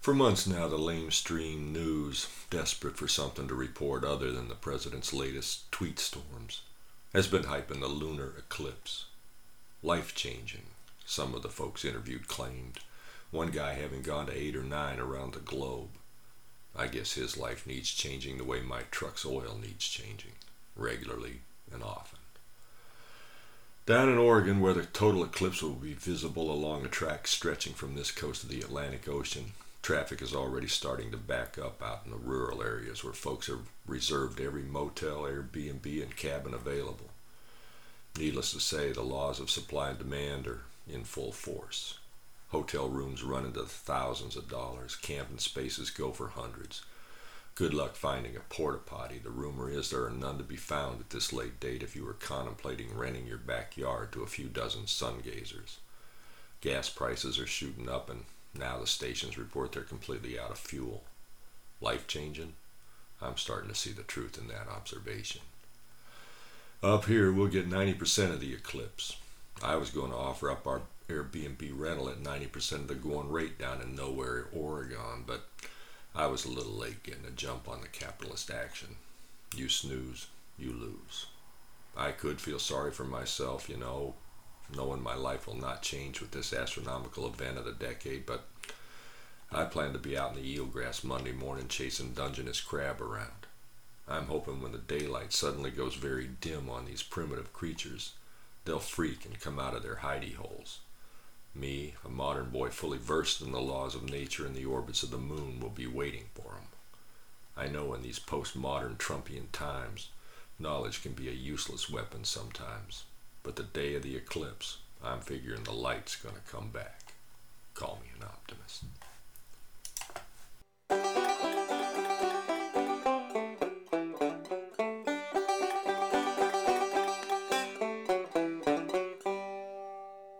For months now, the lamestream news, desperate for something to report other than the president's latest tweet storms, has been hyping the lunar eclipse. Life-changing, some of the folks interviewed claimed, one guy having gone to 8 or 9 around the globe. I guess his life needs changing the way my truck's oil needs changing, regularly and often. Down in Oregon, where the total eclipse will be visible along a track stretching from this coast to the Atlantic Ocean, traffic is already starting to back up out in the rural areas where folks have reserved every motel, Airbnb, and cabin available. Needless to say, the laws of supply and demand are in full force. Hotel rooms run into thousands of dollars. Camping spaces go for hundreds. Good luck finding a porta potty. The rumor is there are none to be found at this late date if you were contemplating renting your backyard to a few dozen sun gazers. Gas prices are shooting up, and now the stations report they're completely out of fuel. Life-changing? I'm starting to see the truth in that observation. Up here, we'll get 90% of the eclipse. I was going to offer up our Airbnb rental at 90% of the going rate down in Nowhere, Oregon, but I was a little late getting a jump on the capitalist action. You snooze, you lose. I could feel sorry for myself, knowing my life will not change with this astronomical event of the decade, but I plan to be out in the eelgrass Monday morning chasing Dungeness crab around. I'm hoping when the daylight suddenly goes very dim on these primitive creatures, they'll freak and come out of their hidey holes. Me, a modern boy fully versed in the laws of nature and the orbits of the moon, will be waiting for 'em. I know in these postmodern Trumpian times, knowledge can be a useless weapon sometimes, but the day of the eclipse, I'm figuring the light's gonna come back. Call me an optimist.